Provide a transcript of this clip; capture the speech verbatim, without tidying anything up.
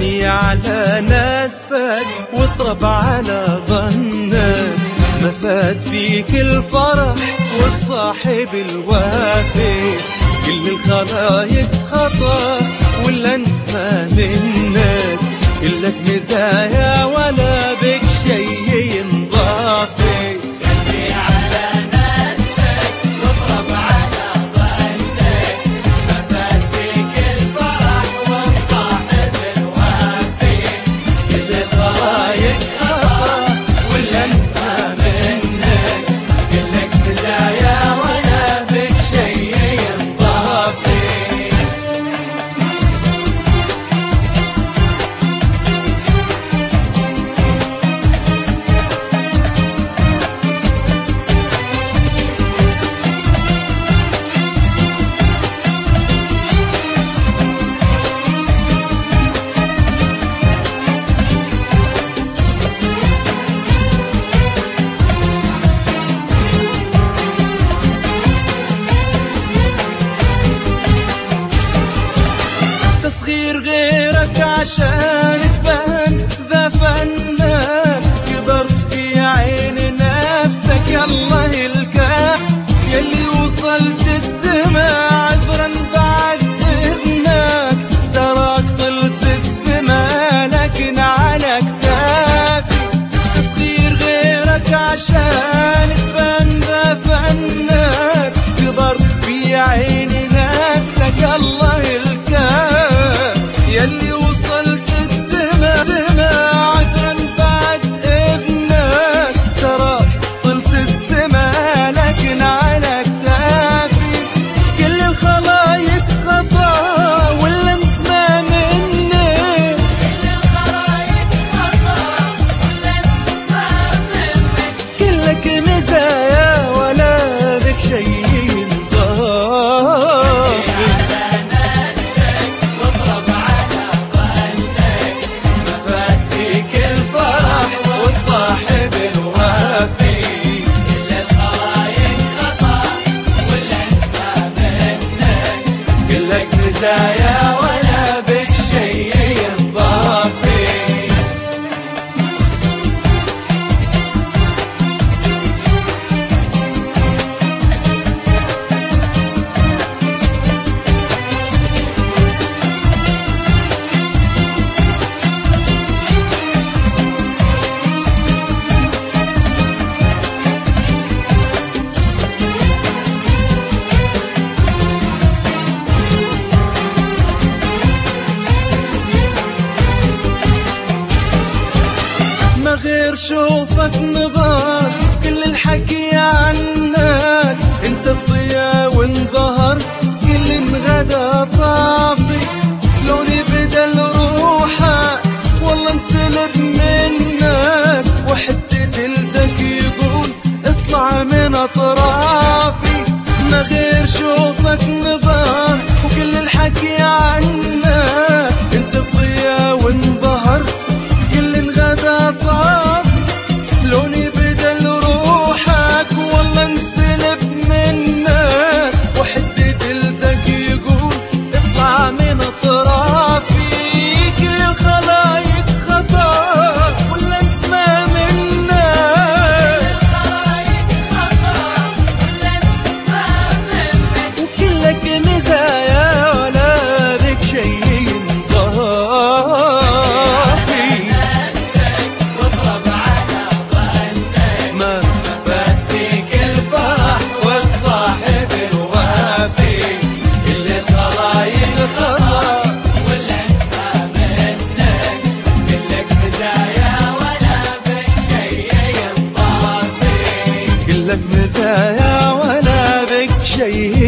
يلي على ناس فات واضرب على ظنك، ما فات فيك الفرح والصاحب الوافي. كل الخلايق خطا ولا انت ما منك، كلك مزايا ولا بك شي ينضافي. يلي على ناس فات واضرب على ظنك، ما فات فيك الفرح والصاحب الوافي. كل الخلايق خطا ولا انت ما منك، كلك مزايا ولا بك شي ينضافي. تصغير غيرك عشان تبان ذا فنان، كبرت في عين نفسك الله الكاف. يلي وصلت السما عذرا بعد إذنك، تراك طلت السما لكن على كتافي. تصغير غيرك عشان تبان ذا فنان، كبرت في عين نفسك الله الكاف. يلي وصلت السما سما عذرا بعد إذنك، ترى طلت السما لكن على كتافي. كل الخلايق خطا ولا انت ما مني، كل الخلايق خطا ولا انت ما منك، كلك مزايا ولا بك شي مزايا ولا بك شي ينضافي. غير شوفك نظار كل الحكي عنك، انت الضياء وانظهرت كل انغدا طافي. لوني بدل روحك والله انسلب منك، وحتى جلدك يقول اطلع من اطرافي. ما غير شوفك نظار وكل الحكي عنك، انت الضياء وانظهرت كل انغدا طافي. لوني بدل روحك والله انسلب منك، وحدي جلدك يقول اطلع من اطرافي. كل الخلايق خطا ولا انت ما منك، الخلايق خطا ولا انت ما منك، وكلك مزايا ولا بك شي مزايا ولا بك شي